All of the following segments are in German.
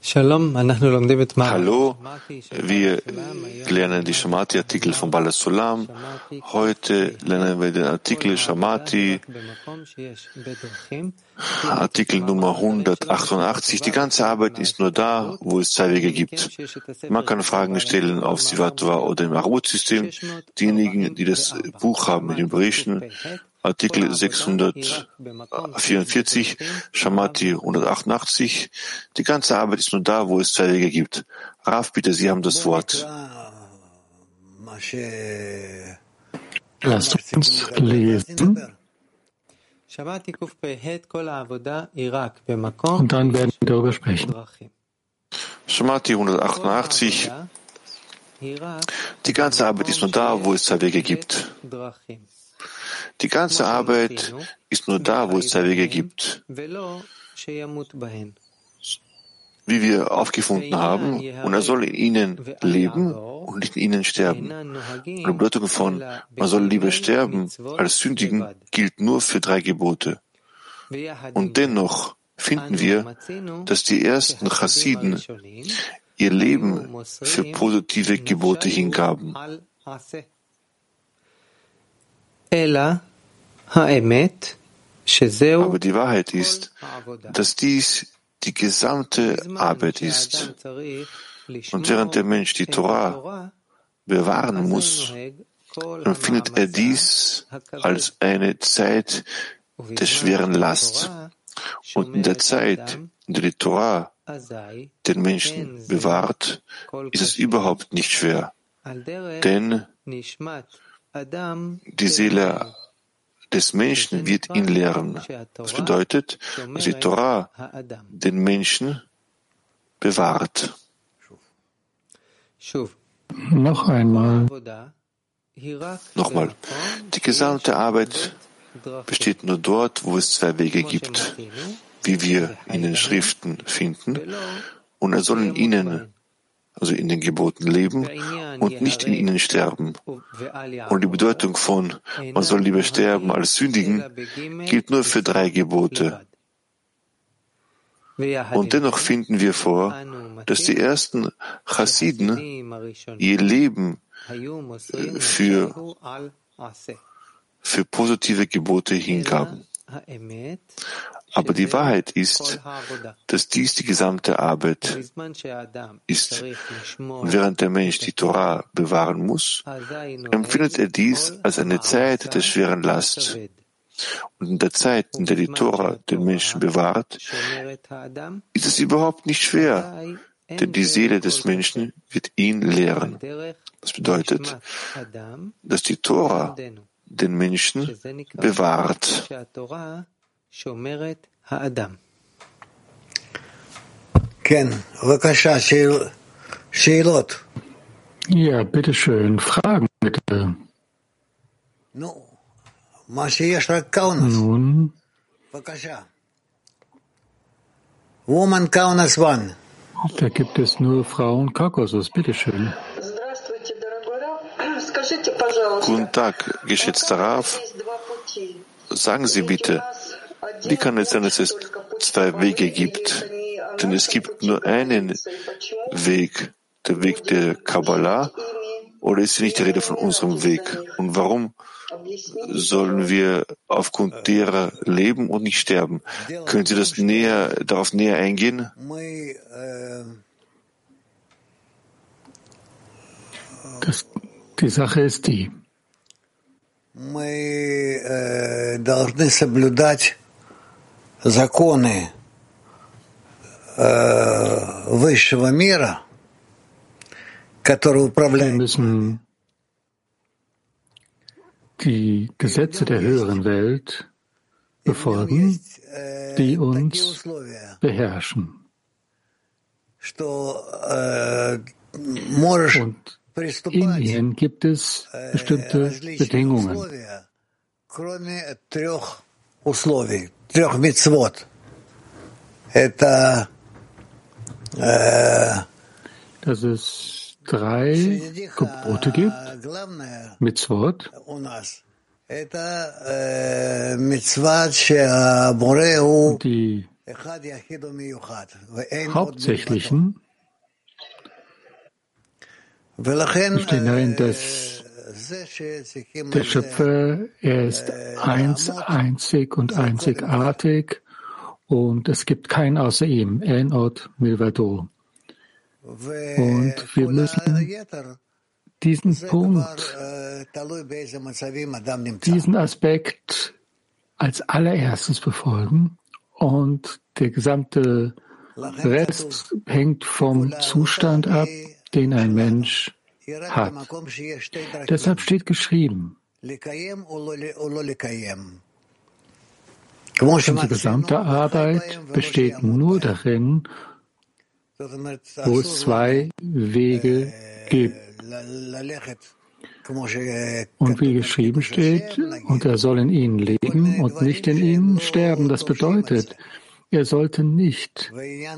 Hallo, wir lernen die Shamati-Artikel von Bala Sulam. Heute lernen wir den Artikel Shamati, Artikel Nummer 188. Die ganze Arbeit ist nur da, wo es zwei Wege gibt. Man kann Fragen stellen auf Sivatva oder im Arut-System. Diejenigen, die das Buch haben mit den Berichten, Artikel 644, Shamati 188. Die ganze Arbeit ist nur da, wo es zwei Wege gibt. Rav, bitte, Sie haben das Wort. Lasst uns lesen. Und dann werden wir darüber sprechen. Shamati 188. Die ganze Arbeit ist nur da, wo es zwei Wege gibt. Die ganze Arbeit ist nur da, wo es zwei Wege gibt. Wie wir aufgefunden haben, und er soll in ihnen leben und nicht in ihnen sterben. Die Bedeutung von, man soll lieber sterben als sündigen, gilt nur für drei Gebote. Und dennoch finden wir, dass die ersten Chassiden ihr Leben für positive Gebote hingaben. Aber die Wahrheit ist, dass dies die gesamte Arbeit ist. Und während der Mensch die Torah bewahren muss, empfindet er dies als eine Zeit der schweren Last. Und in der Zeit, in der die Torah den Menschen bewahrt, ist es überhaupt nicht schwer. Denn die Seele des Menschen wird ihn lehren. Das bedeutet, dass die Torah den Menschen bewahrt. Nochmal. Die gesamte Arbeit besteht nur dort, wo es zwei Wege gibt, wie wir in den Schriften finden, und er soll in ihnen, also in den Geboten, leben und nicht in ihnen sterben. Und die Bedeutung von, man soll lieber sterben als sündigen, gilt nur für drei Gebote. Und dennoch finden wir vor, dass die ersten Chassiden ihr Leben für positive Gebote hingaben. Aber die Wahrheit ist, dass dies die gesamte Arbeit ist. Und während der Mensch die Torah bewahren muss, empfindet er dies als eine Zeit der schweren Last. Und in der Zeit, in der die Torah den Menschen bewahrt, ist es überhaupt nicht schwer, denn die Seele des Menschen wird ihn lehren. Das bedeutet, dass die Torah den Menschen bewahrt. Ja, bitteschön. Fragen, bitte. Nun. Da gibt es nur Frauen Kaukasus. Bitteschön. Guten Tag, geschätzter Rav. Sagen Sie bitte, wie kann es sein, dass es zwei Wege gibt? Denn es gibt nur einen Weg, der Weg der Kabbalah, oder ist nicht die Rede von unserem Weg? Und warum sollen wir aufgrund derer leben und nicht sterben? Können Sie darauf näher eingehen? Die Sache ist die. Wir müssen die Gesetze der höheren Welt befolgen, die uns beherrschen. Und in ihnen gibt es bestimmte Bedingungen. Dass es drei Gebote gibt, Mitzvot, die Hauptsächlichen bestehen darin, dass der Schöpfer, er ist einzig und einzigartig und es gibt keinen außer ihm, En Od Milvado. Und wir müssen diesen Punkt, diesen Aspekt als allererstes befolgen und der gesamte Rest hängt vom Zustand ab, den ein Mensch hat. Deshalb steht geschrieben, unsere gesamte Arbeit besteht nur darin, wo es zwei Wege gibt. Und wie geschrieben steht, und er soll in ihnen leben und nicht in ihnen sterben. Das bedeutet, er sollte nicht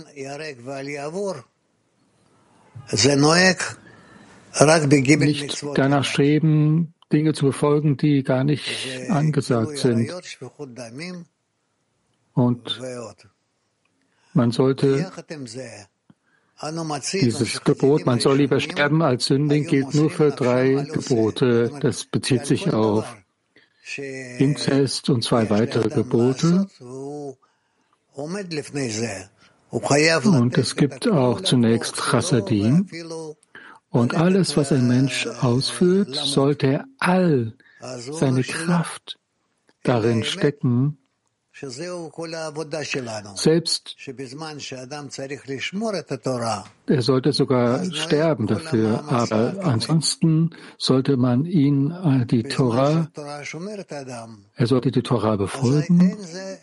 danach streben, Dinge zu befolgen, die gar nicht angesagt sind. Und man sollte dieses Gebot, man soll lieber sterben als sündigen, gilt nur für 3 Gebote. Das bezieht sich auf Inzest und 2 weitere Gebote. Und es gibt auch zunächst Chassadim. Und alles, was ein Mensch ausführt, sollte er all seine Kraft darin stecken, selbst er sollte sogar sterben dafür, aber ansonsten sollte man ihn er sollte die Torah befolgen.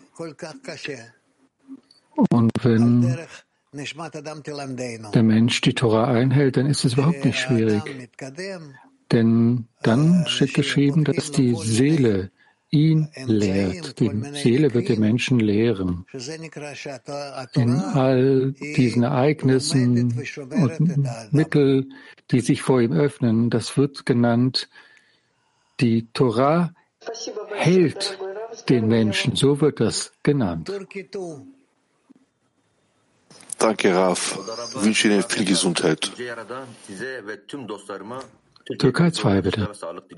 Und wenn der Mensch die Torah einhält, dann ist es überhaupt nicht schwierig. Denn dann steht geschrieben, dass die Seele ihn lehrt. Die Seele wird den Menschen lehren. In all diesen Ereignissen und Mittel, die sich vor ihm öffnen, das wird genannt, die Torah hält den Menschen. So wird das genannt. Danke, Rav. Ich wünsche Ihnen viel Gesundheit. Türkei 2, bitte.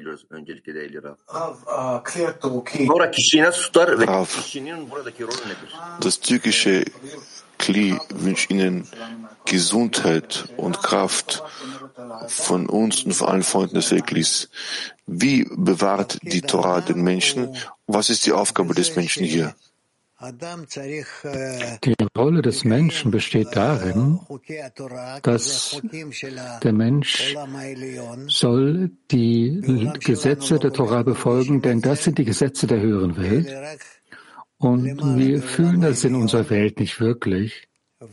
Rav, das türkische Kli wünscht Ihnen Gesundheit und Kraft von uns und von allen Freunden des Klis. Wie bewahrt die Torah den Menschen? Was ist die Aufgabe des Menschen hier? Die Rolle des Menschen besteht darin, dass der Mensch soll die Gesetze der Torah befolgen, denn das sind die Gesetze der höheren Welt. Und wir fühlen das in unserer Welt nicht wirklich.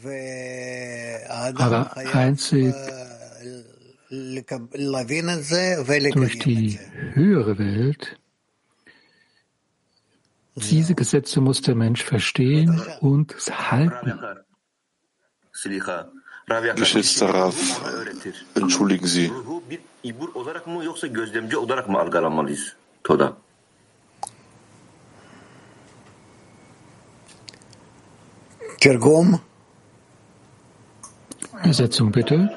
Aber einzig durch die höhere Welt, diese Gesetze muss der Mensch verstehen und halten. Geschätzter Rav, entschuldigen Sie. Übersetzung bitte.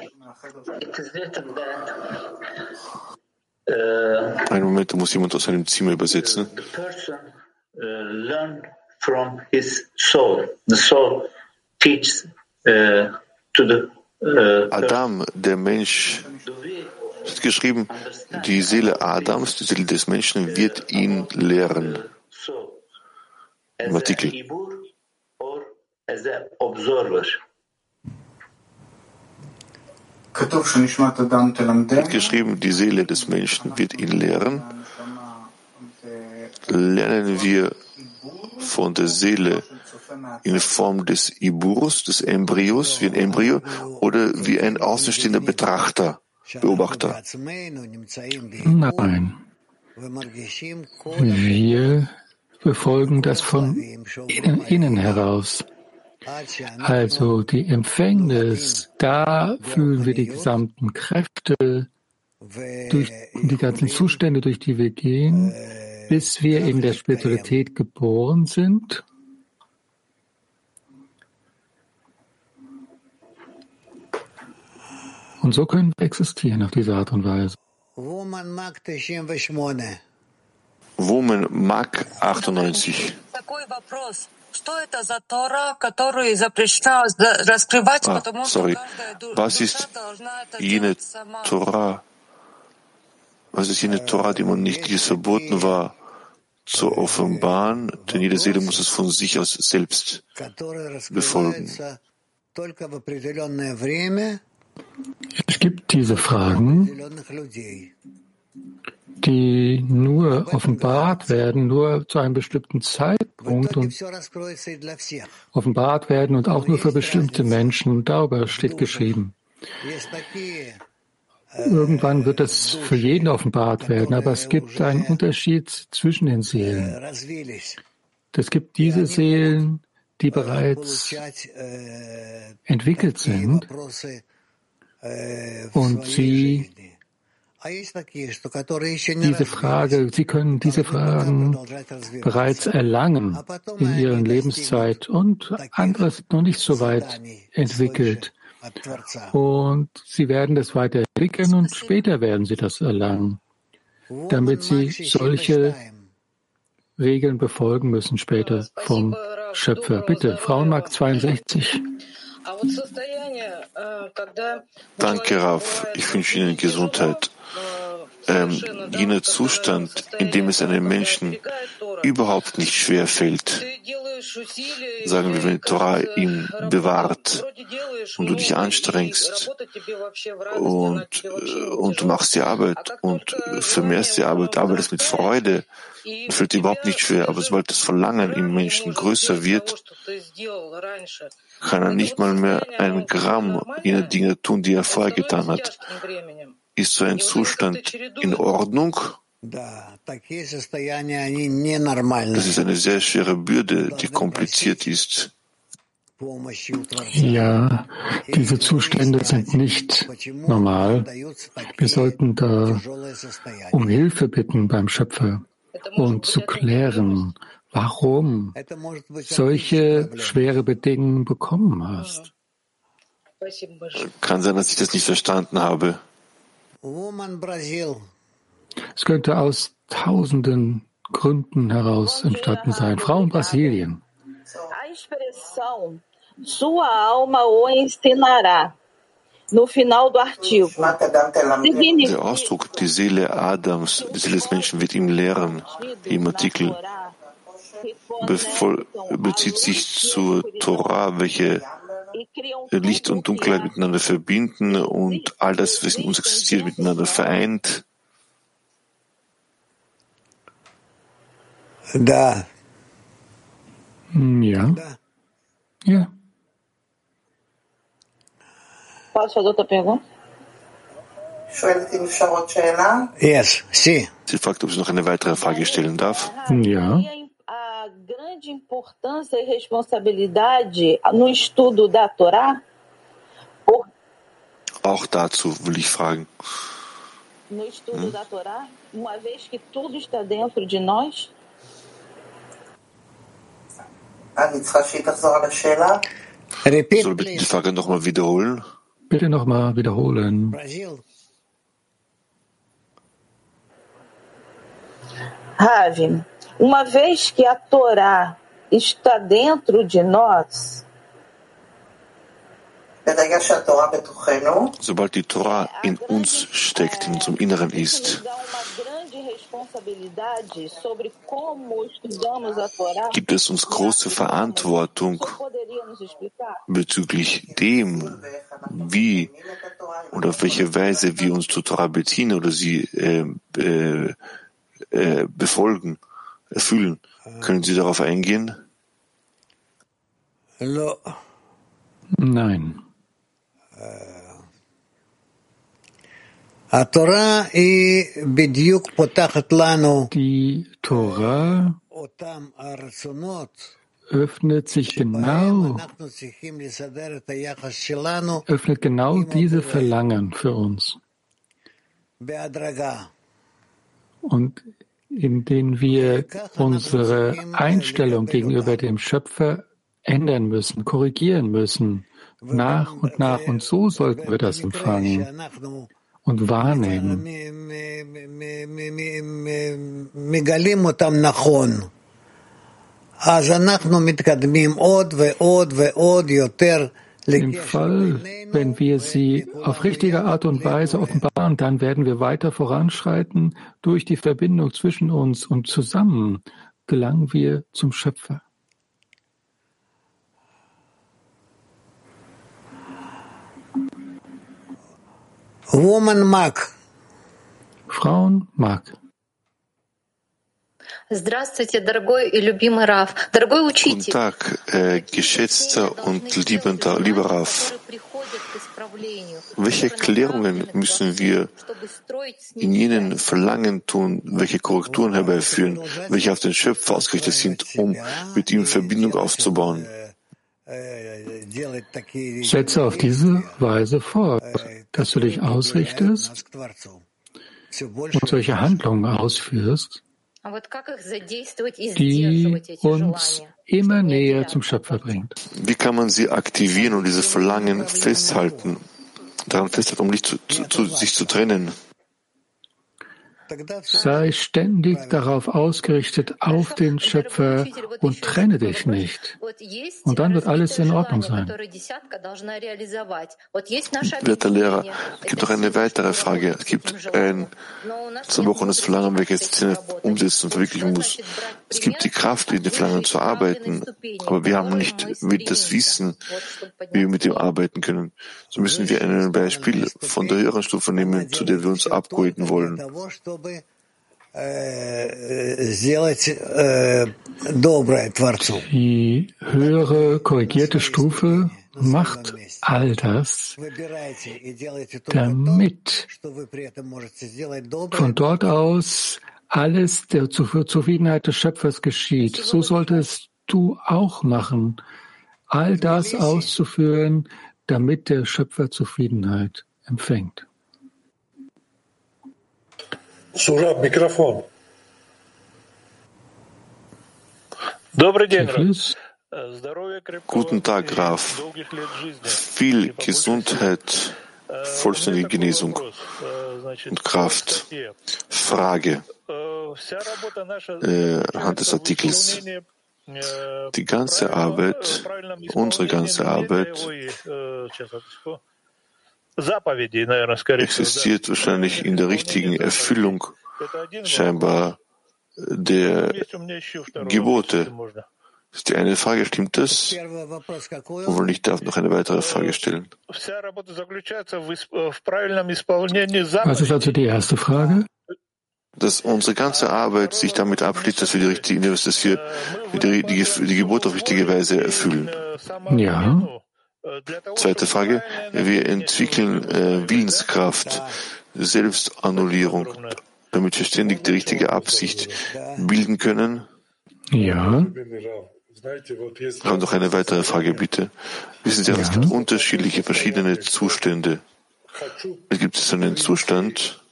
Einen Moment, da muss jemand aus seinem Zimmer übersetzen. Learn from his soul. The soul teaches to the Adam, der Mensch, ist geschrieben, die Seele Adams, die Seele des Menschen wird ihn lehren. Im Artikel. Wird geschrieben, die Seele des Menschen wird ihn lehren. Lernen wir von der Seele in Form des Iburus, des Embryos, wie ein Embryo, oder wie ein außenstehender Beobachter? Nein. Wir befolgen das von innen heraus. Also die Empfängnis, da fühlen wir die gesamten Kräfte, durch die ganzen Zustände, durch die wir gehen, bis wir in der Spiritualität geboren sind. Und so können wir existieren auf diese Art und Weise. Woman Mag 98. Sorry. Was ist jene Torah? Was ist jene Torah, die man nicht, die es verboten war, zu offenbaren? Denn jede Seele muss es von sich aus selbst befolgen. Es gibt diese Fragen, die nur offenbart werden, nur zu einem bestimmten Zeitpunkt und offenbart werden und auch nur für bestimmte Menschen. Darüber steht geschrieben. Irgendwann wird es für jeden offenbart werden, aber es gibt einen Unterschied zwischen den Seelen. Es gibt diese Seelen, die bereits entwickelt sind und sie können diese Fragen bereits erlangen in ihrer Lebenszeit und andere sind noch nicht so weit entwickelt. Und sie werden das weiterentwickeln und später werden sie das erlangen, damit sie solche Regeln befolgen müssen später vom Schöpfer. Bitte, Frauenmarkt 62. Danke, Rav. Ich wünsche Ihnen Gesundheit. Jener Zustand, in dem es einem Menschen überhaupt nicht schwer fällt, sagen wir, wenn die Torah ihn bewahrt und du dich anstrengst und du machst die Arbeit und vermehrst die Arbeit, arbeitest mit Freude, fällt dir überhaupt nicht schwer, aber sobald das Verlangen im Menschen größer wird, kann er nicht mal mehr ein Gramm jener Dinge tun, die er vorher getan hat. Ist so ein Zustand in Ordnung? Das ist eine sehr schwere Bürde, die kompliziert ist. Ja, diese Zustände sind nicht normal. Wir sollten da um Hilfe bitten beim Schöpfer und zu klären, warum solche schwere Bedingungen bekommen hast. Kann sein, dass ich das nicht verstanden habe. Es könnte aus tausenden Gründen heraus entstanden sein. Frau in Brasilien. A expressão sua alma o ensinará no final do artigo. Der Ausdruck, die Seele Adams, die Seele des Menschen wird ihm lehren, im Artikel bezieht sich zur Torah, welche Licht und Dunkelheit miteinander verbinden und all das, was in uns existiert, miteinander vereint. Da. Ja. Ja. Posso fazer outra pergunta? Yes, Sie fragt, ob sie noch eine weitere Frage stellen darf. Ja. A grande importância e responsabilidade no estudo da Torá? Auch dazu will ich fragen. No estudo da Torá, uma vez que tudo está dentro de nós? Soll bitte die Frage nochmal wiederholen? Bitte nochmal wiederholen. Ravi, uma vez que a Torá está dentro de nós, sobald die Torah in uns steckt, in unserem Inneren ist, gibt es uns große Verantwortung bezüglich dem, wie und auf welche Weise wir uns zur Torah beziehen oder sie befolgen, erfüllen. Können Sie darauf eingehen? Nein. Die Torah öffnet genau diese Verlangen für uns. Und in denen wir unsere Einstellung gegenüber dem Schöpfer ändern müssen, korrigieren müssen, nach und so sollten wir das empfangen und wahrnehmen. Im Fall, wenn wir sie auf richtige Art und Weise offenbaren, dann werden wir weiter voranschreiten durch die Verbindung zwischen uns und zusammen gelangen wir zum Schöpfer. Woman Mag. Frauen Mag. Guten Tag, geschätzter und lieber Rav. Welche Erklärungen müssen wir in jenen Verlangen tun, welche Korrekturen herbeiführen, welche auf den Schöpfer ausgerichtet sind, um mit ihm Verbindung aufzubauen? Setze auf diese Weise fort, dass du dich ausrichtest und solche Handlungen ausführst, die uns immer näher zum Schöpfer bringt. Wie kann man sie aktivieren und diese Verlangen daran festhalten, um nicht sich zu trennen? Sei ständig darauf ausgerichtet, auf den Schöpfer und trenne dich nicht. Und dann wird alles in Ordnung sein. Werter Lehrer, es gibt noch eine weitere Frage. Es gibt ein zerbrochenes Verlangen, welches die Szene umsetzen und verwirklichen muss. Es gibt die Kraft, in den Verlangen zu arbeiten, aber wir haben nicht das Wissen, wie wir mit dem arbeiten können. So müssen wir ein Beispiel von der höheren Stufe nehmen, zu der wir uns upgraden wollen. Die höhere, korrigierte Stufe macht all das, damit von dort aus alles der Zufriedenheit des Schöpfers geschieht. So solltest du auch machen, all das auszuführen, damit der Schöpfer Zufriedenheit empfängt. Сураб, Mikrofon. Guten Tag, Rav. Viel Gesundheit, vollständige Genesung und Kraft. Frage anhand des Artikels. Die ganze Arbeit, unsere ganze Arbeit, existiert wahrscheinlich in der richtigen Erfüllung scheinbar der Gebote. Das ist die eine Frage, stimmt das? Und ich darf noch eine weitere Frage stellen. Was ist also die erste Frage? Dass unsere ganze Arbeit sich damit abschließt, dass wir die Gebote auf richtige Weise erfüllen. Ja. Zweite Frage. Wir entwickeln Willenskraft, Selbstannullierung, damit wir ständig die richtige Absicht bilden können. Ja. Wir haben noch eine weitere Frage, bitte. Wissen Sie, es gibt unterschiedliche, verschiedene Zustände. Es gibt so einen Zustand,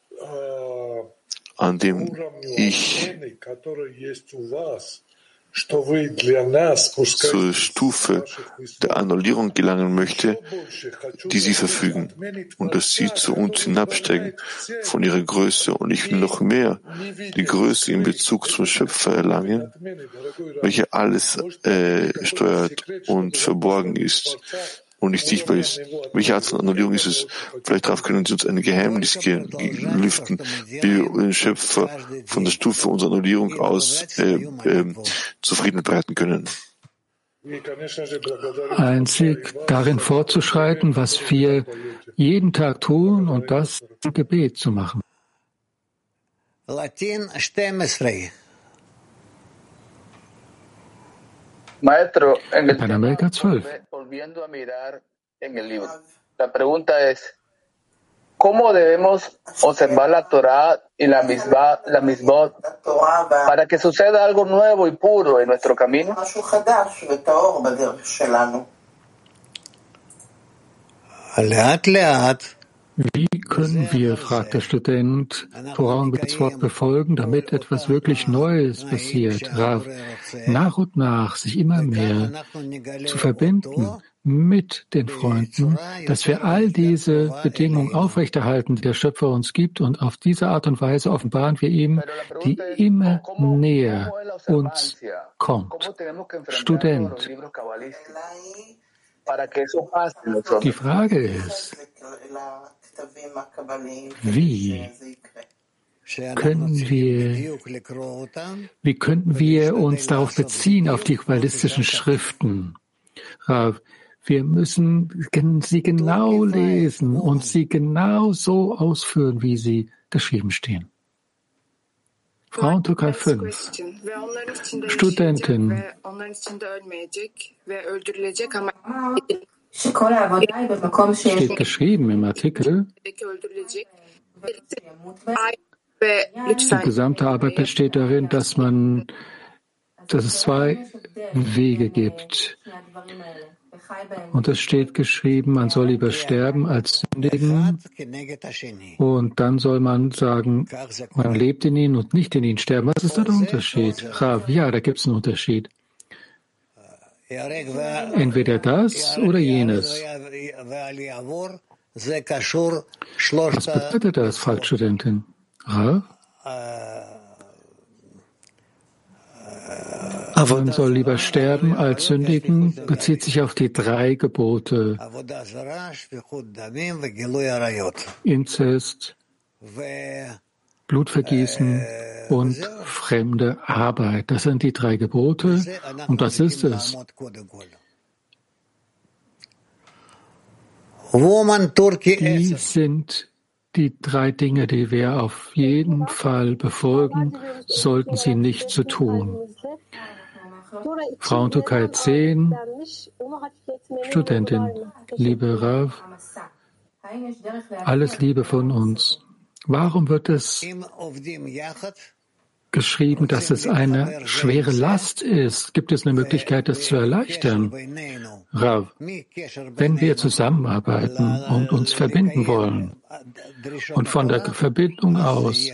an dem ich zur Stufe der Annullierung gelangen möchte, die Sie verfügen, und dass Sie zu uns hinabsteigen von Ihrer Größe, und ich will noch mehr die Größe in Bezug zum Schöpfer erlangen, welcher alles steuert und verborgen ist und nicht sichtbar ist. Welche Art von Annullierung ist es? Vielleicht darauf können Sie uns ein Geheimnis lüften, wie wir den Schöpfer von der Stufe unserer Annullierung aus Zufriedenheit bereiten können. Einzig darin fortzuschreiten, was wir jeden Tag tun, und das im Gebet zu machen. Maestro, Panamerika 12. volviendo a mirar en el libro. La pregunta es, ¿cómo debemos observar la Torah y la Misbot para que suceda algo nuevo y puro en nuestro camino? Wie können wir, fragt der Student, Torah und Mitzvot befolgen, damit etwas wirklich Neues passiert, Rav, nach und nach sich immer mehr zu verbinden mit den Freunden, dass wir all diese Bedingungen aufrechterhalten, die der Schöpfer uns gibt, und auf diese Art und Weise offenbaren wir ihm, die immer näher uns kommt. Student, die Frage ist, wie könnten wir uns darauf beziehen, auf die kabbalistischen Schriften? Wir müssen sie genau lesen und sie genau so ausführen, wie sie geschrieben stehen. Frauen Türkei 5. Studentin. Steht geschrieben im Artikel, die gesamte Arbeit besteht darin, dass es zwei Wege gibt. Und es steht geschrieben, man soll lieber sterben als sündigen. Und dann soll man sagen, man lebt in ihnen und nicht in ihnen sterben. Was ist da der Unterschied? Rav, ja, da gibt es einen Unterschied. Entweder das oder jenes. Was bedeutet das, fragt Studentin? Rav? Man soll lieber sterben als sündigen, bezieht sich auf die 3 Gebote. Inzest, Blutvergießen und fremde Arbeit. Das sind die 3 Gebote und das ist es. Die sind die 3 Dinge, die wir auf jeden Fall befolgen, sollten sie nicht zu tun. Frauen Türkei 10, Studentin, liebe Rav, alles Liebe von uns. Warum wird es geschrieben, dass es eine schwere Last ist? Gibt es eine Möglichkeit, das zu erleichtern? Rav, wenn wir zusammenarbeiten und uns verbinden wollen und von der Verbindung aus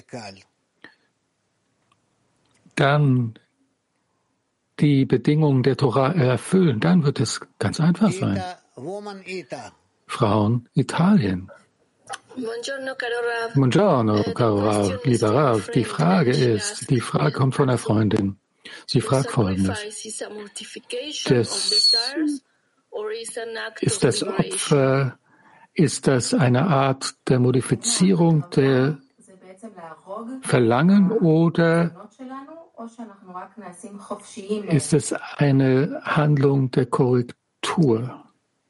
dann die Bedingungen der Torah erfüllen, dann wird es ganz einfach sein. Frauen, Italien. Buongiorno, caro Rav, lieber Rav. Die Frage kommt von einer Freundin. Sie fragt Folgendes. Ist das Opfer, ist das eine Art der Modifizierung der Verlangen oder ist es eine Handlung der Korrektur?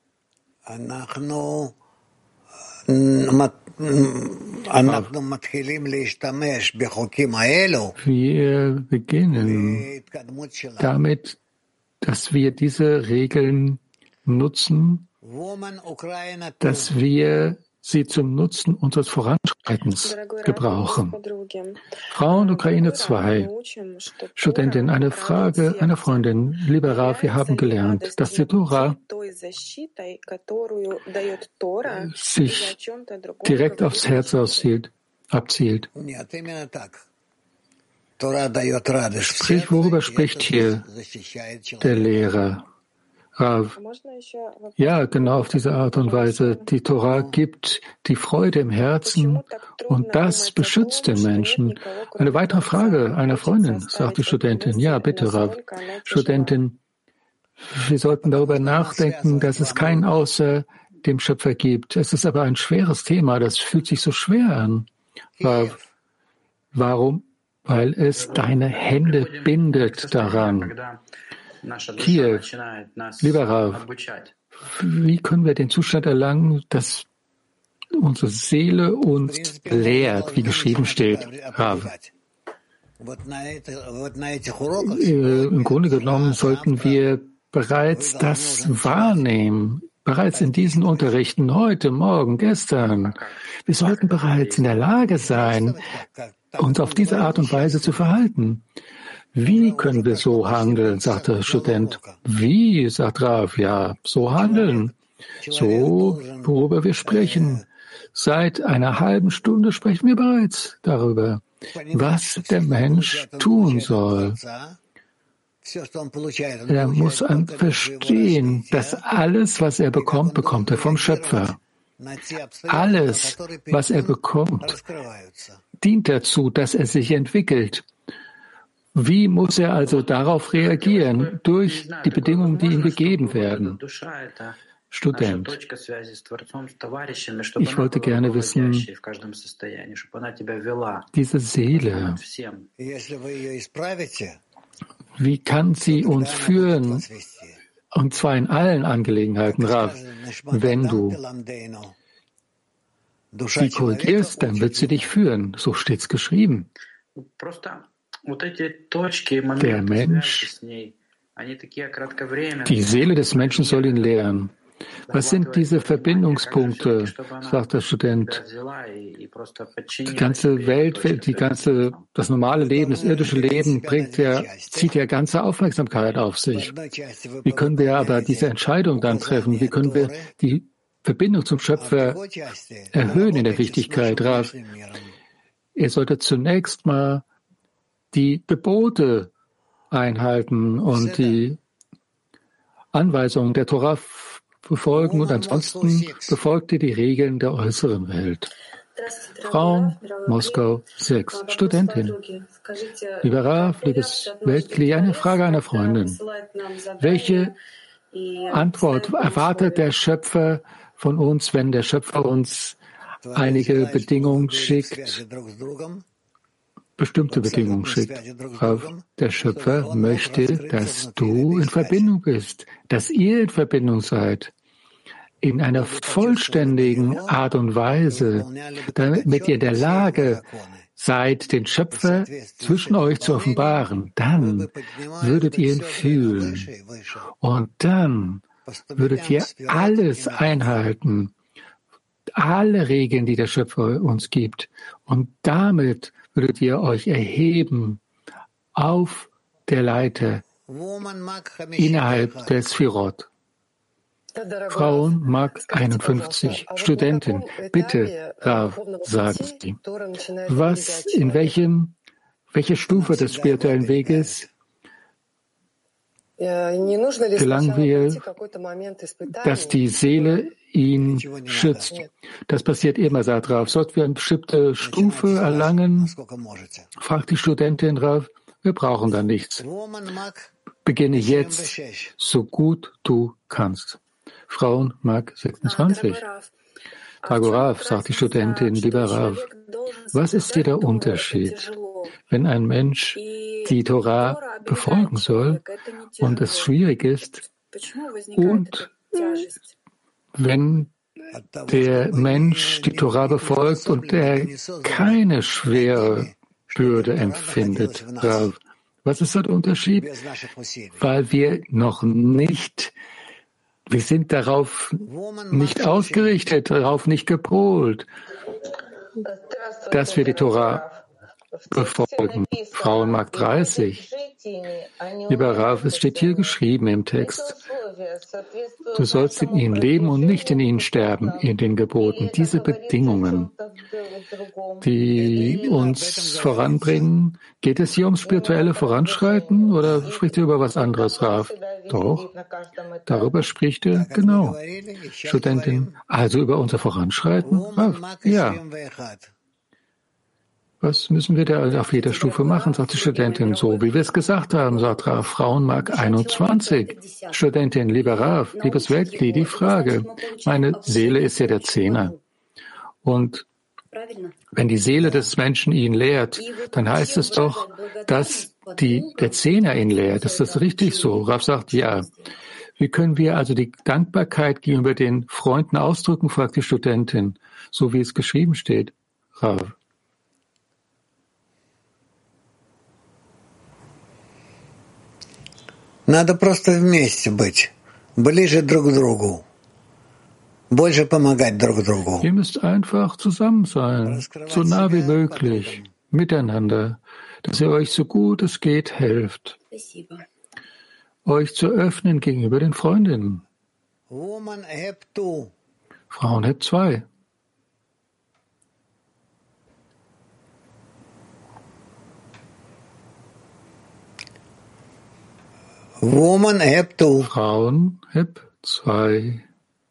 Wir beginnen damit, dass wir diese Regeln nutzen, dass wir sie zum Nutzen unseres Voranschreitens gebrauchen. Frauen Ukraine 2, Studentin, eine Frage einer Freundin. Lieber Rav, wir haben gelernt, dass die Torah sich direkt aufs Herz abzielt. Worüber spricht hier der Lehrer? Rav, ja, genau auf diese Art und Weise. Die Torah gibt die Freude im Herzen und das beschützt den Menschen. Eine weitere Frage einer Freundin, sagt die Studentin. Ja, bitte, Rav. Studentin, wir sollten darüber nachdenken, dass es keinen außer dem Schöpfer gibt. Es ist aber ein schweres Thema, das fühlt sich so schwer an. Rav, warum? Weil es deine Hände bindet daran. Kiew, lieber Rav, wie können wir den Zustand erlangen, dass unsere Seele uns lehrt, wie geschrieben steht, Rav? Im Grunde genommen sollten wir bereits das wahrnehmen, bereits in diesen Unterrichten, heute, morgen, gestern. Wir sollten bereits in der Lage sein, uns auf diese Art und Weise zu verhalten. Wie können wir so handeln, sagt der Student. Wie, sagt Rav, ja, so handeln. So, worüber wir sprechen. Seit einer halben Stunde sprechen wir bereits darüber, was der Mensch tun soll. Er muss verstehen, dass alles, was er bekommt, bekommt er vom Schöpfer. Alles, was er bekommt, dient dazu, dass er sich entwickelt. Wie muss er also darauf reagieren? Durch die Bedingungen, die ihm gegeben werden. Student. Ich wollte gerne wissen, diese Seele, wie kann sie uns führen? Und zwar in allen Angelegenheiten, Rav. Wenn du sie korrigierst, dann wird sie dich führen. So steht's geschrieben. Der Mensch, die Seele des Menschen soll ihn lehren. Was sind diese Verbindungspunkte, sagt der Student? Die ganze Welt, das normale Leben, das irdische Leben zieht ja ganze Aufmerksamkeit auf sich. Wie können wir aber diese Entscheidung dann treffen? Wie können wir die Verbindung zum Schöpfer erhöhen in der Wichtigkeit? Rav, ihr solltet zunächst mal die Gebote einhalten und die Anweisungen der Torah befolgen und ansonsten befolgt ihr die Regeln der äußeren Welt. Frauen, Moskau 6, Studentin. Lieber Rav, liebes Weltkli, eine Frage einer Freundin. Welche Antwort erwartet der Schöpfer von uns, wenn der Schöpfer uns einige Bedingungen schickt, bestimmte Bedingungen schickt? Der Schöpfer möchte, dass du in Verbindung bist, dass ihr in Verbindung seid, in einer vollständigen Art und Weise, damit ihr in der Lage seid, den Schöpfer zwischen euch zu offenbaren. Dann würdet ihr ihn fühlen und dann würdet ihr alles einhalten, alle Regeln, die der Schöpfer uns gibt, und damit würdet ihr euch erheben auf der Leiter innerhalb der Sphirot. Frauen Mark 51, Studentin, bitte, Rav, sagen Sie, welche Stufe des spirituellen Weges gelangen wir, dass die Seele ihn schützt? Das passiert immer, sagt Rav. Sollten wir eine bestimmte Stufe erlangen? Fragt die Studentin Rav. Wir brauchen da nichts. Beginne jetzt, so gut du kannst. Frauen Mark 26. Rav, sagt die Studentin, lieber Rav, was ist hier der Unterschied, wenn ein Mensch die Torah befolgen soll und es schwierig ist, und wenn der Mensch die Torah befolgt und er keine schwere Bürde empfindet? Rav, was ist der Unterschied? Weil wir sind darauf nicht ausgerichtet, darauf nicht gepolt, dass wir die Torah befolgen. Frauen Mark 30. Lieber Rav, es steht hier geschrieben im Text, du sollst in ihnen leben und nicht in ihnen sterben, in den Geboten. Diese Bedingungen, die uns voranbringen, geht es hier ums spirituelle Voranschreiten oder spricht er über was anderes, Rav? Doch, darüber spricht er, genau. Studentin, also über unser Voranschreiten? Rav, ja. Was müssen wir da auf jeder Stufe machen, sagt die Studentin. So, wie wir es gesagt haben, sagt Rav. Frauen Mark 21. Studentin, lieber Rav, liebes Weltkli, die Frage. Meine Seele ist ja der Zehner. Und wenn die Seele des Menschen ihn lehrt, dann heißt es doch, dass der Zehner ihn lehrt. Ist das richtig so? Rav sagt, ja. Wie können wir also die Dankbarkeit gegenüber den Freunden ausdrücken, fragt die Studentin, so wie es geschrieben steht. Rav. Надо просто вместе быть, ближе друг к другу, больше помогать друг другу. Ihr müsst einfach zusammen sein, so nah wie möglich, miteinander, dass ihr euch so gut es geht helft, euch zu öffnen gegenüber den Freundinnen. Frauen Heb 2. Woman App 2. Frauen App 2.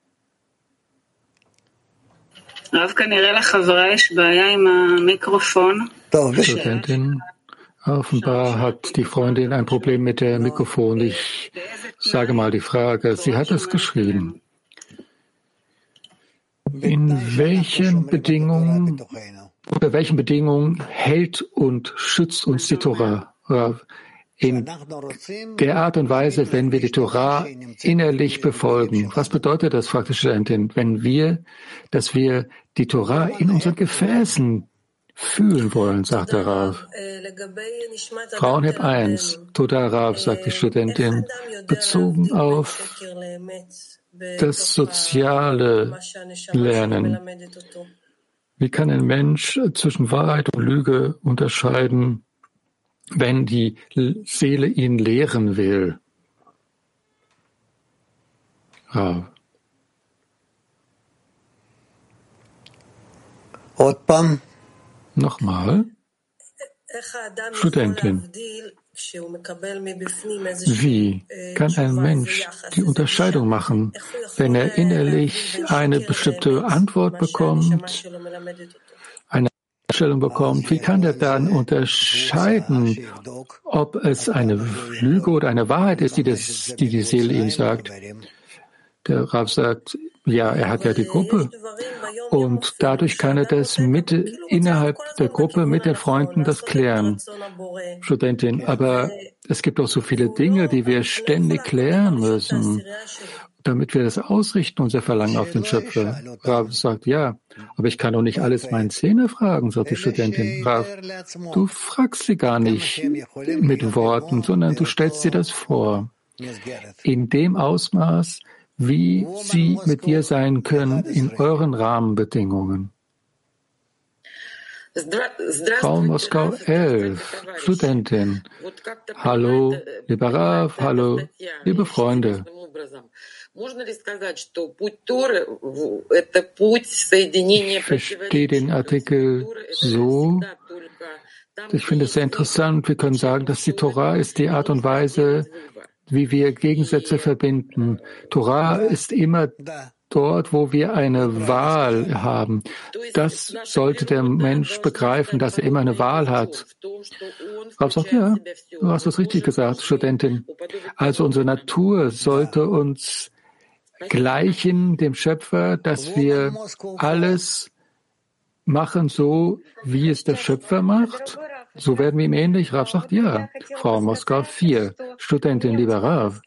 Studentin, offenbar hat die Freundin ein Problem mit dem Mikrofon. Ich sage mal die Frage. Sie hat es geschrieben. Unter welchen Bedingungen hält und schützt uns die Torah? In der Art und Weise, wenn wir die Torah innerlich befolgen. Was bedeutet das, fragte die Studentin, dass wir die Torah in unseren Gefäßen fühlen wollen, sagte Rav. Frauenheb 1, Toda Rav, sagt die Studentin, bezogen auf das soziale Lernen. Wie kann ein Mensch zwischen Wahrheit und Lüge unterscheiden, wenn die Seele ihn lehren will? Rav. Nochmal. Studentin. Wie kann ein Mensch die Unterscheidung machen, wenn er innerlich eine bestimmte Antwort bekommt, eine Einstellung bekommt? Wie kann er dann unterscheiden, ob es eine Lüge oder eine Wahrheit ist, die die Seele ihm sagt? Der Rav sagt, ja, er hat ja die Gruppe und dadurch kann er das innerhalb der Gruppe mit den Freunden das klären. Studentin, aber es gibt auch so viele Dinge, die wir ständig klären müssen, damit wir das ausrichten, unser Verlangen auf den Schöpfer. Rav sagt, ja, aber ich kann doch nicht alles meinen Zehner fragen, sagt die Studentin. Rav, du fragst sie gar nicht mit Worten, sondern du stellst dir das vor. In dem Ausmaß, wie sie mit dir sein können in euren Rahmenbedingungen. Frau Moskau 11, Studentin. Hallo, lieber Rav, hallo, liebe Freunde. Ich verstehe den Artikel so, ich finde es sehr interessant. Wir können sagen, dass die Torah ist die Art und Weise, wie wir Gegensätze verbinden. Torah ist immer dort, wo wir eine Wahl haben. Das sollte der Mensch begreifen, dass er immer eine Wahl hat. Rav sagt, ja, du hast das richtig gesagt, Studentin. Also unsere Natur sollte uns gleichen dem Schöpfer, dass wir alles machen so, wie es der Schöpfer macht. So werden wir ihm ähnlich. Rav sagt, ja. Frau Moskau 4, Studentin, lieber Rav.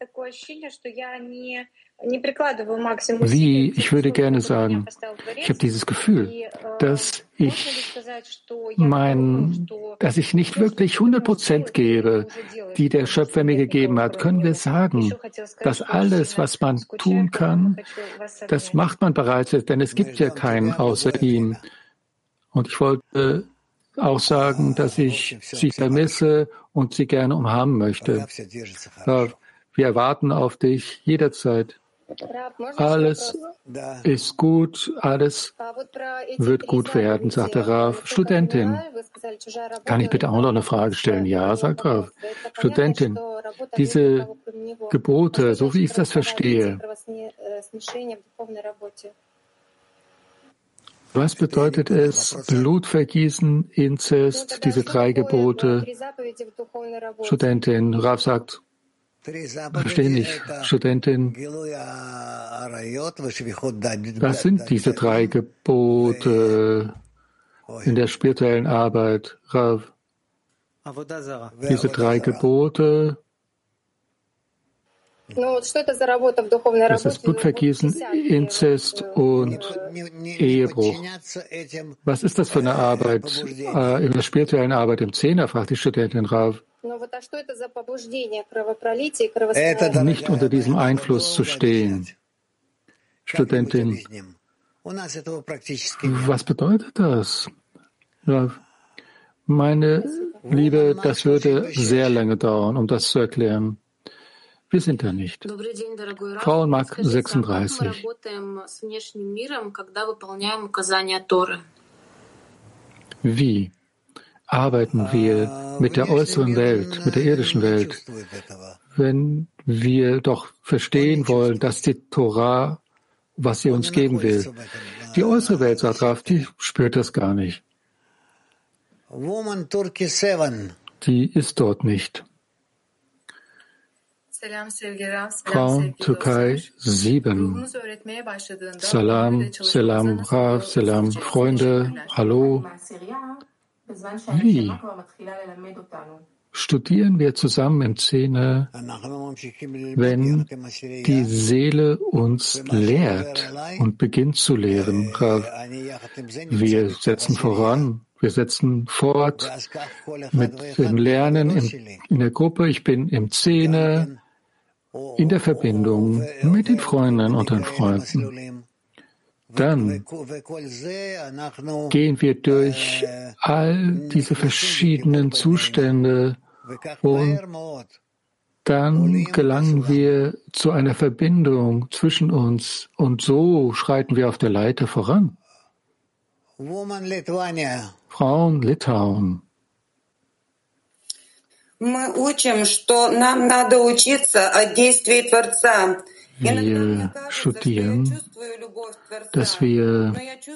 Wie, ich würde gerne sagen, ich habe dieses Gefühl, dass ich nicht wirklich 100% gebe, die der Schöpfer mir gegeben hat. Können wir sagen, dass alles, was man tun kann, das macht man bereits, denn es gibt ja keinen außer ihm. Und ich wollte auch sagen, dass ich sie vermisse und sie gerne umarmen möchte. Wir erwarten auf dich jederzeit. Alles ist gut, alles wird gut werden, sagt der Rav. Studentin, kann ich bitte auch noch eine Frage stellen? Ja, sagt Rav. Studentin, diese Gebote, so wie ich das verstehe, was bedeutet es, Blutvergießen, Inzest, diese 3 Gebote? Studentin, Rav sagt, verstehe nicht. Studentin, was sind diese 3 Gebote in der spirituellen Arbeit, Rav? Diese 3 Gebote, das ist Blutvergießen, Inzest und Ehebruch. Was ist das für eine Arbeit in der spirituellen Arbeit im Zehner, fragt die Studentin Rav. Nicht unter diesem Einfluss zu stehen. Studentin, was bedeutet das? Rav, meine Liebe, das würde sehr lange dauern, um das zu erklären. Wir sind da nicht. Frauenmark 36. Wie arbeiten wir mit der äußeren Welt, mit der irdischen Welt, wenn wir doch verstehen wollen, dass die Torah, was sie uns geben will. Die äußere Welt, sagt Rav, die spürt das gar nicht. Die ist dort nicht. Frauen Türkei 7. Salam, Selam, Rav, Selam, Freunde, hallo. Wie studieren wir zusammen im Zehner, wenn die Seele uns lehrt und beginnt zu lehren? Rav, wir setzen voran. Wir setzen fort mit dem Lernen in der Gruppe. Ich bin im Zehner, in der Verbindung mit den Freundinnen und den Freunden. Dann gehen wir durch all diese verschiedenen Zustände und dann gelangen wir zu einer Verbindung zwischen uns und so schreiten wir auf der Leiter voran. Frauen Litauen. Wir studieren, dass wir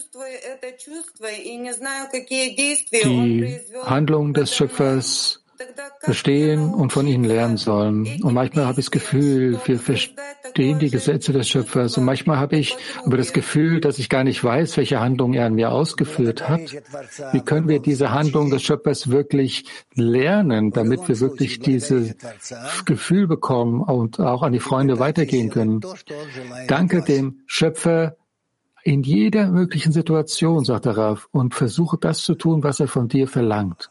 die Handlung des Schöpfers verstehen und von ihnen lernen sollen. Und manchmal habe ich das Gefühl, wir verstehen die Gesetze des Schöpfers. Und manchmal habe ich aber das Gefühl, dass ich gar nicht weiß, welche Handlung er an mir ausgeführt hat. Wie können wir diese Handlung des Schöpfers wirklich lernen, damit wir wirklich dieses Gefühl bekommen und auch an die Freunde weitergehen können? Danke dem Schöpfer in jeder möglichen Situation, sagt der Rav, und versuche das zu tun, was er von dir verlangt.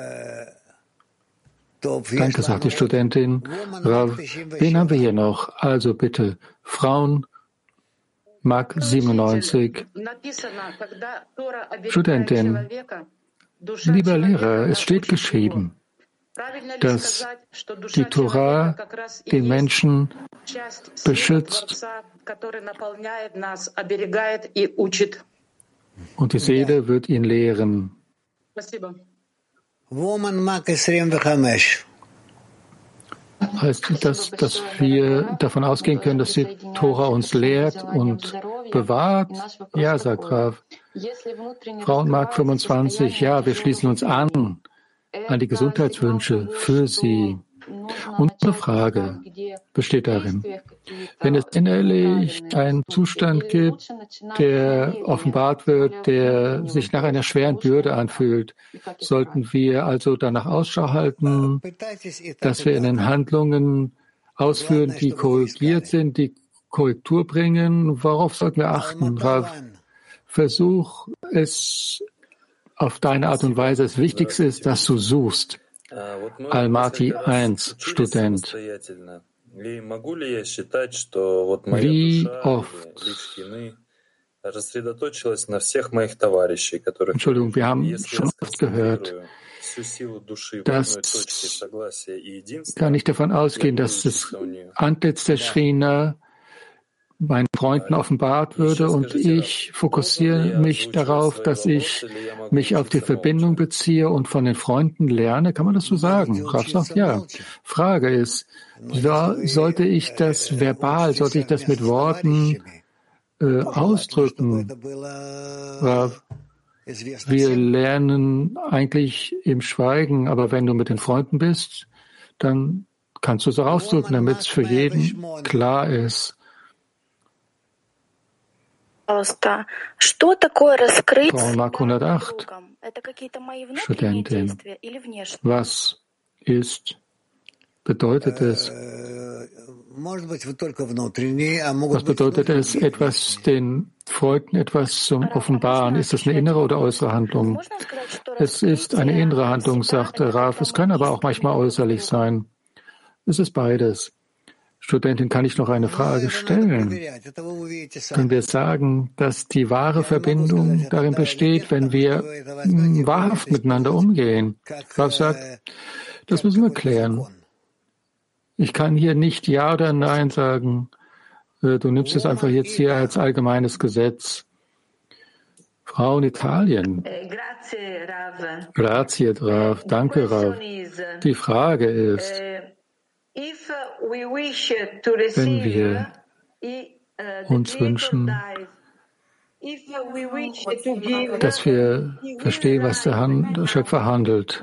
Danke, sagt die Studentin. Rav, wen haben wir hier noch? Also bitte, Frauen, Mark 97. Studentin, lieber Lehrer, es steht geschrieben, dass die Torah den Menschen beschützt und die Seele wird ihn lehren. Heißt das, dass wir davon ausgehen können, dass die Tora uns lehrt und bewahrt? Ja, sagt Rav. Frauenmarkt 25, ja, wir schließen uns an die Gesundheitswünsche für sie. Unsere Frage besteht darin, wenn es innerlich einen Zustand gibt, der offenbart wird, der sich nach einer schweren Bürde anfühlt, sollten wir also danach Ausschau halten, dass wir in den Handlungen ausführen, die korrigiert sind, die Korrektur bringen. Worauf sollten wir achten, Rav? Versuch es auf deine Art und Weise. Das Wichtigste ist, dass du suchst. Almaty 1, Student. Wie oft? Entschuldigung, wir haben schon oft gehört, dass kann ich davon ausgehen, dass das Antlitz der Shrina meinen Freunden offenbart würde und ich fokussiere mich darauf, dass ich mich auf die Verbindung beziehe und von den Freunden lerne. Kann man das so sagen? Rav sagt, ja. Frage ist, sollte ich das verbal, sollte ich das mit Worten ausdrücken? Rav, wir lernen eigentlich im Schweigen, aber wenn du mit den Freunden bist, dann kannst du es auch ausdrücken, damit es für jeden klar ist. Frau Mark 108, Studentin, was bedeutet es? Was bedeutet es, den Freunden etwas zum Offenbaren? Ist das eine innere oder äußere Handlung? Es ist eine innere Handlung, sagte Rav. Es kann aber auch manchmal äußerlich sein. Es ist beides. Studentin, kann ich noch eine Frage stellen? Können wir sagen, dass die wahre Verbindung darin besteht, wenn wir wahrhaft miteinander umgehen? Rav sagt, das müssen wir klären. Ich kann hier nicht Ja oder Nein sagen. Du nimmst es einfach jetzt hier als allgemeines Gesetz. Frau in Italien. Grazie, Rav. Danke, Rav. Die Frage ist, wenn wir uns wünschen, dass wir verstehen, was der Schöpfer handelt.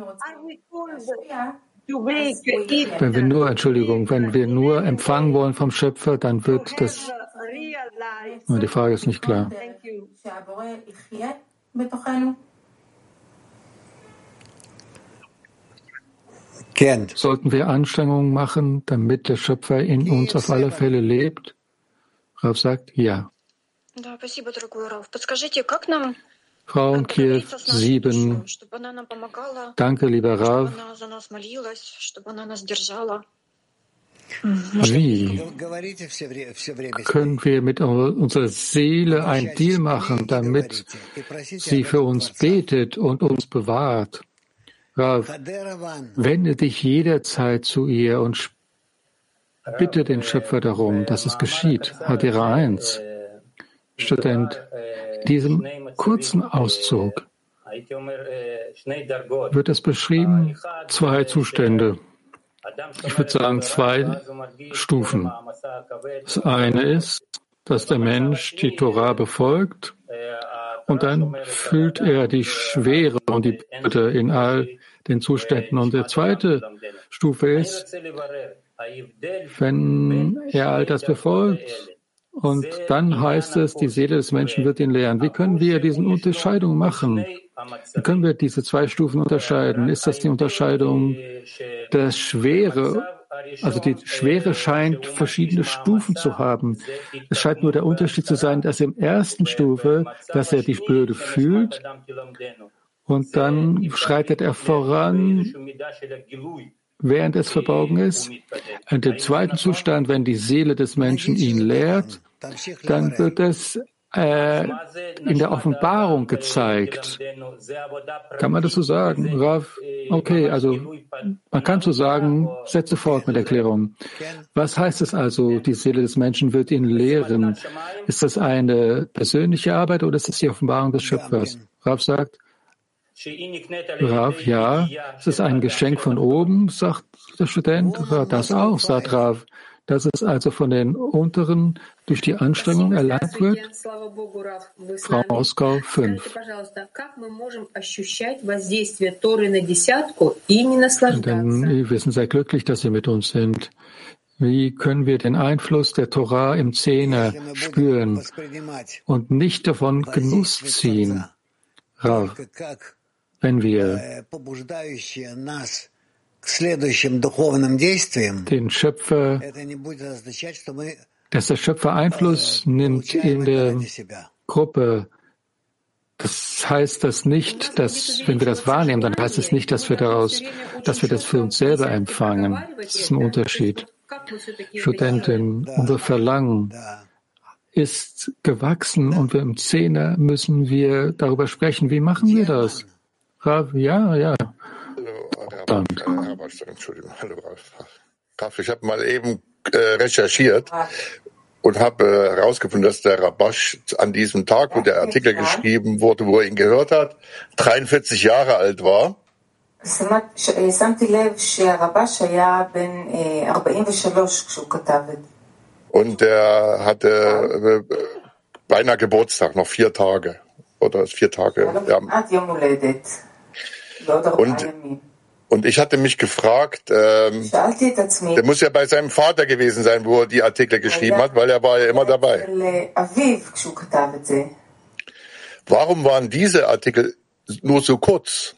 Wenn wir nur empfangen wollen vom Schöpfer, dann wird das... Die Frage ist nicht klar. Sollten wir Anstrengungen machen, damit der Schöpfer in uns auf alle Fälle lebt? Rav sagt, ja. Frau in Kiew 7. Danke, lieber Rav. Wie können wir mit unserer Seele ein Deal machen, damit sie für uns betet und uns bewahrt? Rav, wende dich jederzeit zu ihr und bitte den Schöpfer darum, dass es geschieht. Hadera 1. Student, in diesem kurzen Auszug wird es beschrieben, 2 Zustände. Ich würde sagen 2 Stufen. Das eine ist, dass der Mensch die Torah befolgt und dann fühlt er die Schwere und die Bürde in all den Zuständen. Und die zweite Stufe ist, wenn er all das befolgt, und dann heißt es, die Seele des Menschen wird ihn lehren. Wie können wir diese Unterscheidung machen? Wie können wir diese 2 Stufen unterscheiden? Ist das die Unterscheidung der Schwere? Also die Schwere scheint verschiedene Stufen zu haben. Es scheint nur der Unterschied zu sein, dass in der ersten Stufe, dass er die Bürde fühlt und dann schreitet er voran, während es verborgen ist. In dem zweiten Zustand, wenn die Seele des Menschen ihn lehrt, dann wird es in der Offenbarung gezeigt. Kann man das so sagen? Rav? Okay, also man kann so sagen, setze fort mit Erklärung. Was heißt es also, die Seele des Menschen wird ihn lehren? Ist das eine persönliche Arbeit oder ist es die Offenbarung des Schöpfers? Rav sagt, Rav, ja, es ist ein Geschenk von oben, sagt der Student. Das auch, sagt Rav, dass es also von den Unteren durch die Anstrengung erlangt wird. Frau Moskau 5. Denn wir sind sehr glücklich, dass Sie mit uns sind. Wie können wir den Einfluss der Torah im Zehner spüren und nicht davon Genuss ziehen? Rav, wenn wir den Schöpfer, dass der Schöpfer Einfluss nimmt in der Gruppe, das heißt das nicht, dass, wenn wir das wahrnehmen, dann heißt es nicht, dass wir das für uns selber empfangen. Das ist ein Unterschied. Studentin, unser Verlangen ist gewachsen und wir im Zehner müssen wir darüber sprechen. Wie machen wir das? Rav, ja. Entschuldigung, hallo Rav. Ich habe mal eben recherchiert und habe herausgefunden, dass der Rabash an diesem Tag, wo der Artikel geschrieben wurde, wo er ihn gehört hat, 43 Jahre alt war. Und er hatte beinahe Geburtstag, noch 4 Tage. Oder 4 Tage. Ja. Und ich hatte mich gefragt, der muss ja bei seinem Vater gewesen sein, wo er die Artikel geschrieben hat, weil er war ja immer dabei. Warum waren diese Artikel nur so kurz?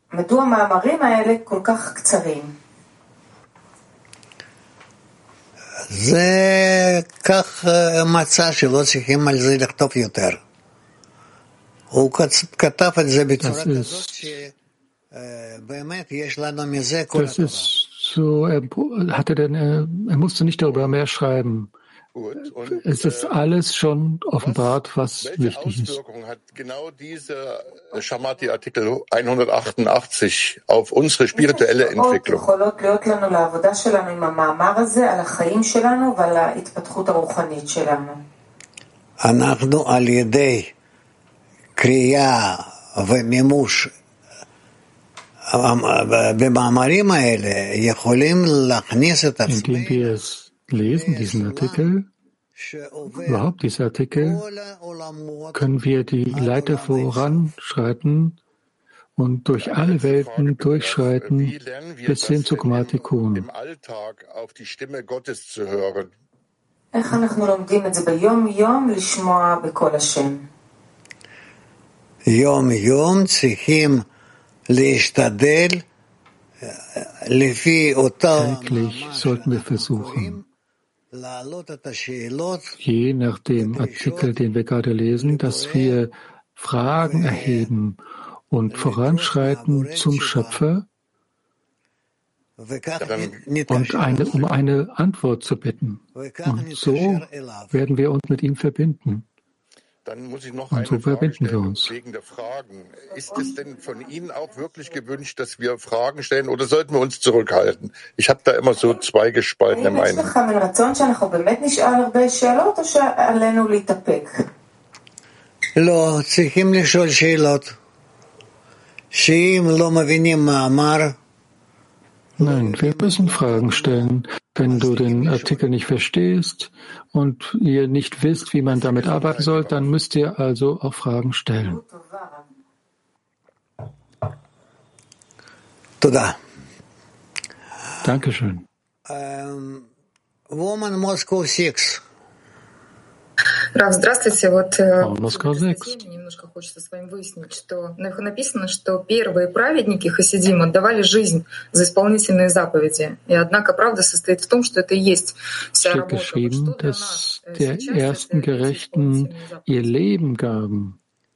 Das ist so, er musste nicht darüber mehr schreiben. Es ist alles schon offenbart, was wichtig ist. Hat genau dieser Shamati-Artikel 188 auf unsere spirituelle Entwicklung. קריאה ומימוש במאמרים האלה יכולים להכניס את עצמנו. Indem wir es lesen, diesen Artikel, überhaupt diese Artikel, können wir die Leiter voranschreiten und durch alle Welten durchschreiten bis hin zu Grammatikon. Im Alltag auf die Stimme Gottes zu hören. יום יום צריכים להשתדל לפי אותה Täglich sollten wir versuchen, je nach dem Artikel, den wir gerade lesen, dass wir Fragen erheben und voranschreiten zum Schöpfer und um eine Antwort zu bitten. Und so werden wir uns mit ihm verbinden. Dann muss ich noch und eine so Frage verbinden wir stellen, uns. wegen der Fragen. Ist es denn von Ihnen auch wirklich gewünscht, dass wir Fragen stellen, oder sollten wir uns zurückhalten? Ich habe da immer so zwei gespaltene Meinungen. לא, צריכים לשאול שאלות. שאם לא מבינים מאמר, Nein, wir müssen Fragen stellen. Wenn du den Artikel nicht verstehst und ihr nicht wisst, wie man damit arbeiten soll, dann müsst ihr also auch Fragen stellen. תודה. Dankeschön. Woman Moscow 6. Рав, здравствуйте. Вот Москва 6. немножко хочется с вами выяснить, что написано, что первые праведники Хасидим отдавали жизнь за исполнительные заповеди. И однако правда состоит в том, что это и есть вся работа. Steht geschrieben, dass der ersten Gerechten ihr Leben gaben.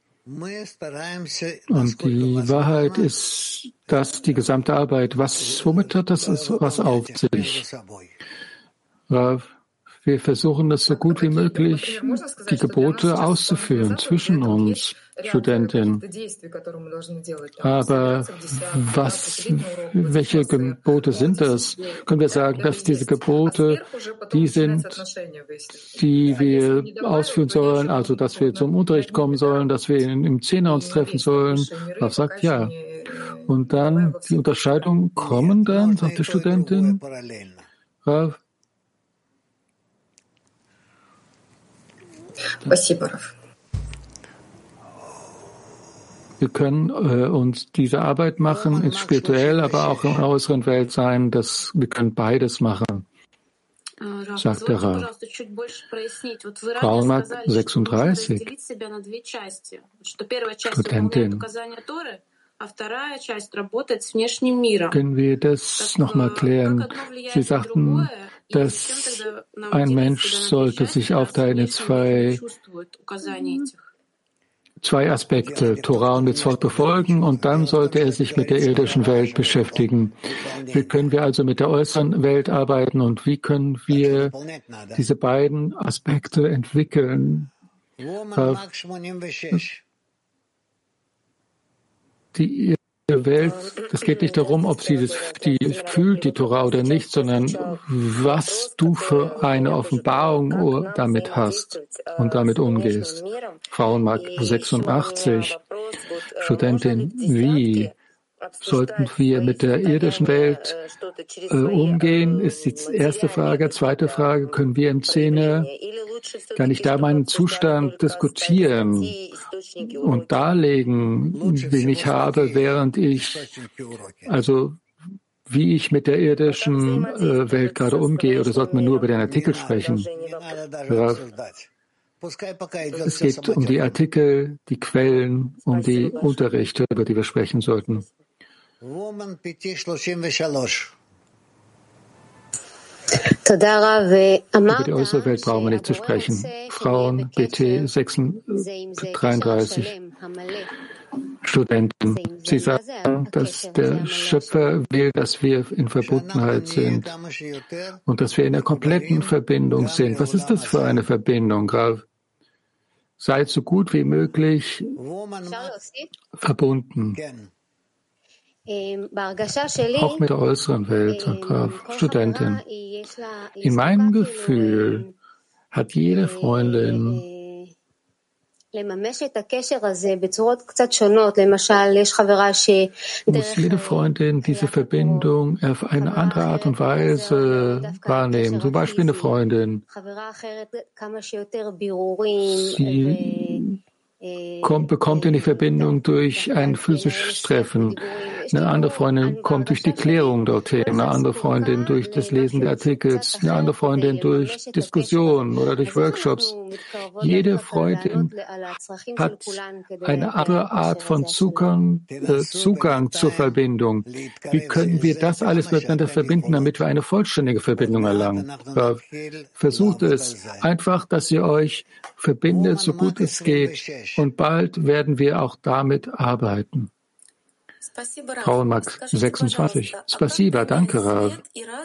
Und die Wahrheit ist, dass die gesamte Arbeit, womit hat das was auf sich? Rav, wir versuchen das so gut wie möglich, die Gebote auszuführen zwischen uns, Studentin. Aber welche Gebote sind das? Können wir sagen, dass diese Gebote die sind, die wir ausführen sollen, also dass wir zum Unterricht kommen sollen, dass wir im Zehner uns treffen sollen? Rav sagt ja. Und dann die Unterscheidungen kommen dann, sagt die Studentin. Rav? Wir können uns diese Arbeit machen, ist spirituell, aber auch in der äußeren Welt sein, dass wir können beides machen, sagt der Rav. Frauenmarkt 36. Studentin. Können wir das nochmal klären? Sie sagten, dass ein Mensch sollte sich aufteilen in zwei Aspekte, Torah und Mitzvot befolgen, und dann sollte er sich mit der irdischen Welt beschäftigen. Wie können wir also mit der äußeren Welt arbeiten und wie können wir diese beiden Aspekte entwickeln? Die Welt, es geht nicht darum, ob sie die fühlt, die Torah oder nicht, sondern was du für eine Offenbarung damit hast und damit umgehst. Frauenmarkt 86, Studentin, wie sollten wir mit der irdischen Welt umgehen, ist die erste Frage. Zweite Frage, können wir im Zehner, kann ich da meinen Zustand diskutieren und darlegen, den ich habe, während wie ich mit der irdischen Welt gerade umgehe, oder sollten wir nur über den Artikel sprechen? Es geht um die Artikel, die Quellen, um die Unterrichte, über die wir sprechen sollten. Über die äußere Welt brauchen wir nicht zu sprechen. Frauen, BT 33, Studenten. Sie sagen, dass der Schöpfer will, dass wir in Verbundenheit sind und dass wir in einer kompletten Verbindung sind. Was ist das für eine Verbindung, Rav? Seid so gut wie möglich verbunden. Auch mit der äußeren Welt, sagt Rav. Studentin. In meinem Gefühl hat jede Freundin Muss jede Freundin diese Verbindung auf eine andere Art und Weise wahrnehmen. Zum Beispiel eine Freundin. Sie bekommt in die Verbindung durch ein physisches Treffen. Eine andere Freundin kommt durch die Klärung dorthin, eine andere Freundin durch das Lesen der Artikels, eine andere Freundin durch Diskussionen oder durch Workshops. Jede Freundin hat eine andere Art von Zugang zur Verbindung. Wie können wir das alles miteinander verbinden, damit wir eine vollständige Verbindung erlangen? Versucht es einfach, dass ihr euch verbindet, so gut es geht. Und bald werden wir auch damit arbeiten. Frauenmarkt 26. Spasiba, danke, Rav.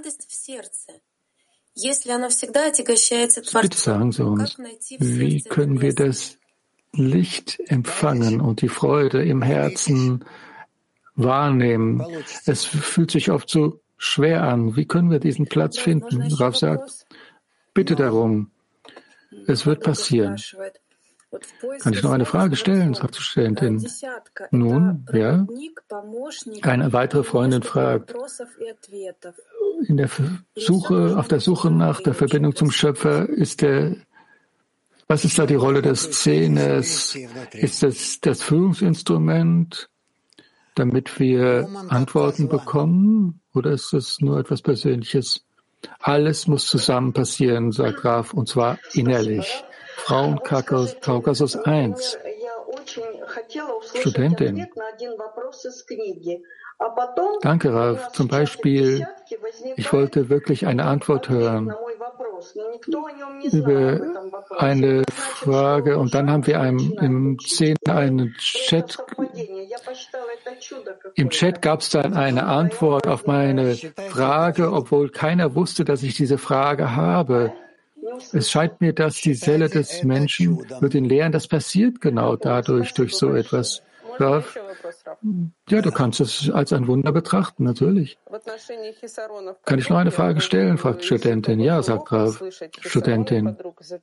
Bitte sagen Sie uns, wie können wir das Licht empfangen und die Freude im Herzen wahrnehmen? Es fühlt sich oft so schwer an. Wie können wir diesen Platz finden? Rav sagt, bitte darum. Es wird passieren. Kann ich noch eine Frage stellen, sagt die Studentin. Nun, ja. Eine weitere Freundin fragt, auf der Suche nach der Verbindung zum Schöpfer, was ist da die Rolle des Zehners? Ist es das Führungsinstrument, damit wir Antworten bekommen? Oder ist es nur etwas Persönliches? Alles muss zusammen passieren, sagt Rav, und zwar innerlich. Frauenkaukasus 1. Studentin. Danke, Rav. Zum Beispiel, ich wollte wirklich eine Antwort hören über eine Frage und dann haben wir im Chat. Im Chat gab es dann eine Antwort auf meine Frage, obwohl keiner wusste, dass ich diese Frage habe. Es scheint mir, dass die Seele des Menschen wird ihn lehren, das passiert genau dadurch, durch so etwas. Rav? Ja, du kannst es als ein Wunder betrachten, natürlich. Kann ich noch eine Frage stellen, fragt Studentin. Ja, sagt Rav. Studentin.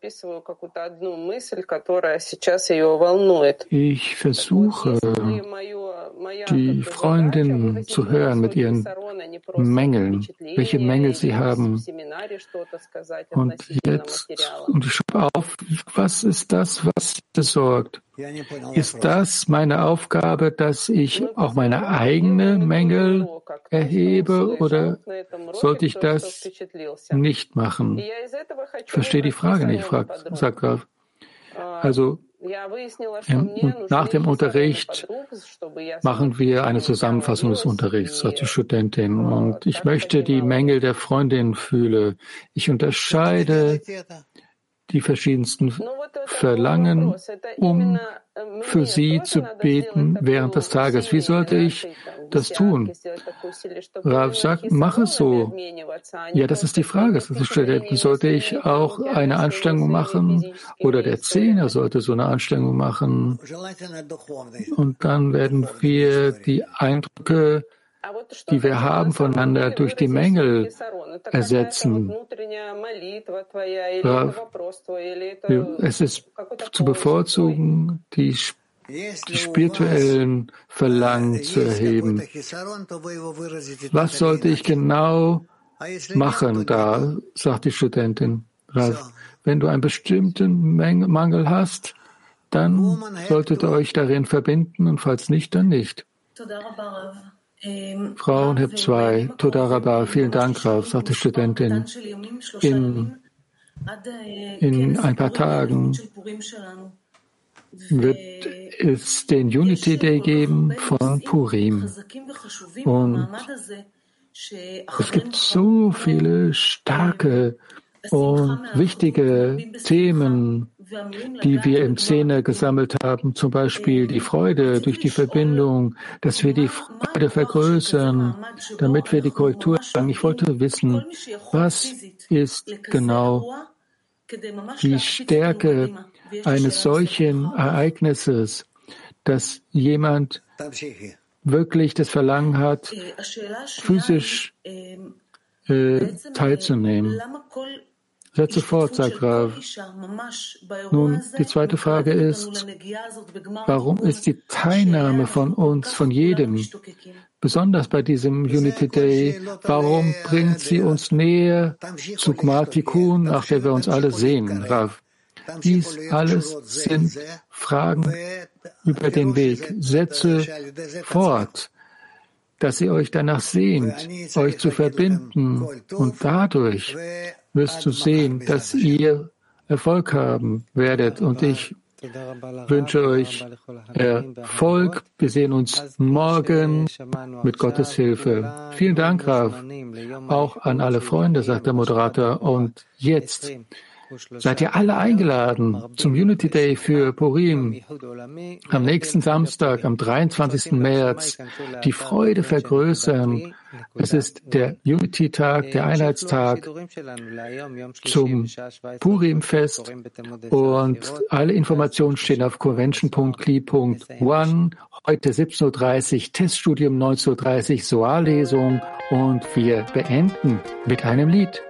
Ich versuche, die Freundin zu hören mit ihren Mängeln, welche Mängel sie haben. Und ich schreibe auf, was ist das, was sie besorgt? Ist das meine Aufgabe, dass ich auch meine eigenen Mängel erhebe oder sollte ich das nicht machen? Ich verstehe die Frage nicht, sagt Rav. Also, nach dem Unterricht machen wir eine Zusammenfassung des Unterrichts, sagt die Studentin. Und ich möchte die Mängel der Freundin fühlen. Ich unterscheide die verschiedensten Verlangen, um für sie zu beten während des Tages. Wie sollte ich das tun? Rav sagt, mach es so. Ja, das ist die Frage. Sollte ich auch eine Anstrengung machen? Oder der Zehner sollte so eine Anstrengung machen? Und dann werden wir die Eindrücke, die wir haben voneinander, durch die Mängel ersetzen. Es ist zu bevorzugen, die spirituellen Verlangen zu erheben. Was sollte ich genau machen da, sagt die Studentin. Wenn du einen bestimmten Mangel hast, dann solltet ihr euch darin verbinden und falls nicht, dann nicht. Frauenheb 2, Toda Rabba, vielen Dank, Rav, sagt die Studentin. In ein paar Tagen wird es den Unity Day geben von Purim. Und es gibt so viele starke und wichtige Themen, die wir im Zehner gesammelt haben, zum Beispiel die Freude durch die Verbindung, dass wir die Freude vergrößern, damit wir die Korrektur sagen. Ich wollte wissen, was ist genau die Stärke eines solchen Ereignisses, dass jemand wirklich das Verlangen hat, physisch teilzunehmen. Setze fort, sagt Rav. Nun, die zweite Frage ist, warum ist die Teilnahme von uns, von jedem, besonders bei diesem Unity Day, warum bringt sie uns näher zu Gmar Tikkun, nach der wir uns alle sehen, Rav? Dies alles sind Fragen über den Weg. Setze fort, dass ihr euch danach sehnt, euch zu verbinden. Und dadurch wirst du sehen, dass ihr Erfolg haben werdet. Und ich wünsche euch Erfolg. Wir sehen uns morgen mit Gottes Hilfe. Vielen Dank, Rav. Auch an alle Freunde, sagt der Moderator. Und jetzt seid ihr alle eingeladen zum Unity Day für Purim. Am nächsten Samstag, am 23. März, die Freude vergrößern. Es ist der Unity-Tag, der Einheitstag zum Purim-Fest. Und alle Informationen stehen auf convention.cli.one. Heute 17.30 Uhr, Teststudium 19.30 Uhr, Soal-Lesung. Und wir beenden mit einem Lied.